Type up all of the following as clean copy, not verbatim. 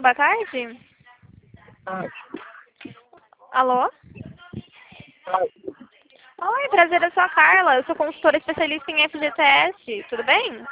boa tarde. Ah, Alô? Oi, prazer, eu sou a Carla. Eu sou consultora especialista em FGTS. Tudo bem?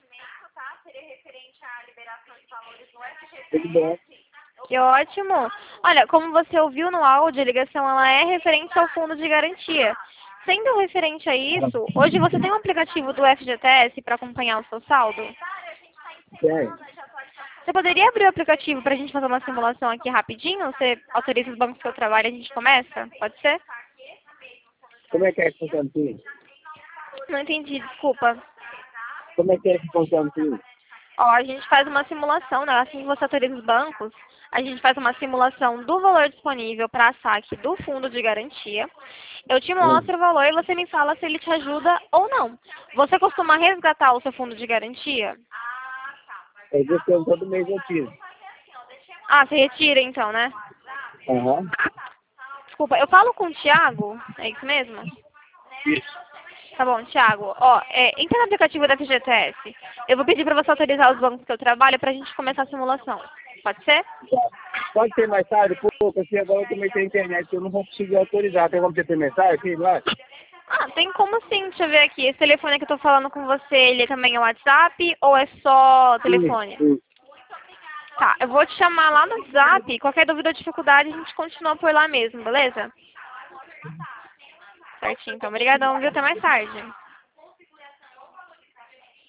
tudo bom. Que ótimo. Olha, como você ouviu no áudio, a ligação ela é referente ao fundo de garantia. Sendo referente a isso, hoje você tem um aplicativo do FGTS para acompanhar o seu saldo? Tem. Você poderia abrir o aplicativo para a gente fazer uma simulação aqui rapidinho? Você autoriza os bancos que eu trabalho e a gente começa? Pode ser? Como é que funciona isso? Não entendi, desculpa. Como é que funciona isso? Ó, a gente faz uma simulação, né? Assim que você autoriza os bancos, a gente faz uma simulação do valor disponível para saque do fundo de garantia. Eu te mostro o valor e você me fala se ele te ajuda ou não. Você costuma resgatar o seu fundo de garantia? Eu gostei todo mês eu tiro. Ah, você retira então, né? Aham. Desculpa, eu falo com o Thiago? É isso mesmo? Isso. Tá bom, Thiago. Ó, entra no aplicativo da FGTS. Eu vou pedir para você autorizar os bancos que eu trabalho para a gente começar a simulação. Pode ser? Pode ser mais tarde, pouco, assim, agora eu comecei a internet, eu não vou conseguir autorizar. Tem como você ter mensagem aqui, lá? Ah, tem como sim. Deixa eu ver aqui. Esse telefone que eu tô falando com você, ele também é WhatsApp ou é só telefone? Sim. Tá, eu vou te chamar lá no WhatsApp. Qualquer dúvida ou dificuldade, a gente continua por lá mesmo, beleza? Certinho, então. Obrigadão, viu? Até mais tarde.